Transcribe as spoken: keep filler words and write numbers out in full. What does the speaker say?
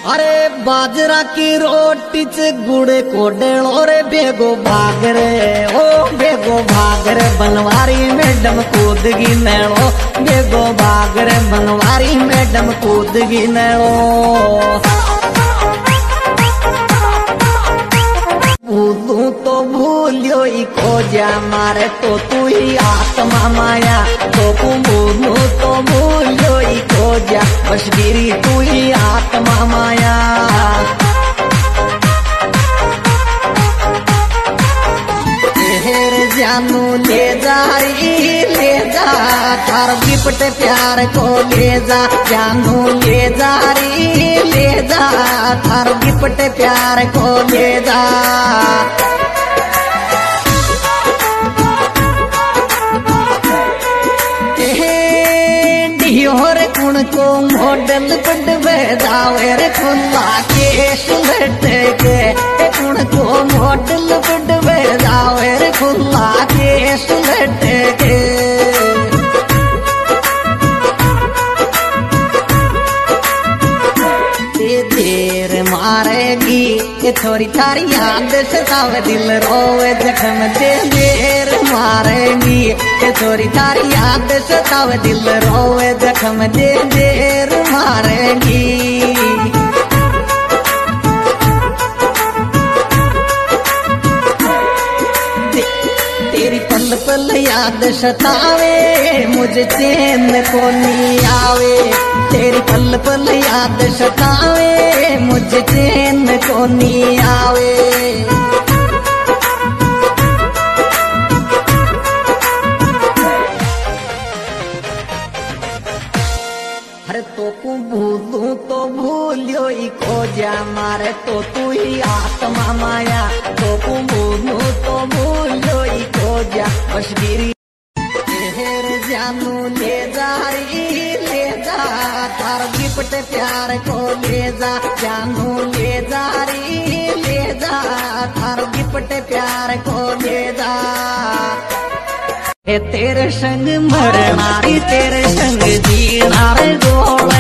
अरे बाजरा की रोटी च गुड़ को डेलो रे बेगो भाग रे ओ बेगो भाग रे बनवारी मैडम कूद गी नेलो बेगो भाग रे बनवारी मैडम कूद गी नेलो भूलू तो भूलियो ही खोजा मारे तो तू ही आत्मा माया तो भूलू तो भूलियो ही खोजा बस गिरी तू ही आत्मा माया जानू ले जा ले जा तार गिफ्ट प्यार को ले जा जानू ले जा ले जा तार गिफ्ट प्यार को ले जा डियोर कुण को मॉडल बड़वे जावे रे खुला के सुलट के कुण को मॉडल बड़वे जावे रे खुला के सुलट के देर मारेगी ये थोड़ी थारी याद सतावे दिल रोवे जख्म दे देर मारेगी ये थोड़ी थारी याद सतावे दिल रोवे जख्म दे देर मारेगी तेरी पल पल याद सतावे मुझे चैन को नहीं आवे तेरी पल पल याद सतावे मुझे चैन को नहीं आवे अरे तो को भूलू तो भूलियो ही खोजा मारे तो तू ही आत्मा माया तो को भूलू तो भूलियो ही खोजा बस गिरी जानू ले जा ले जा तार गिफ्ट प्यार को ले जा जानू ले जा ले जा तार गिफ्ट प्यार को ले जा तेरे संग मरना तेरे संग जीना रे गोला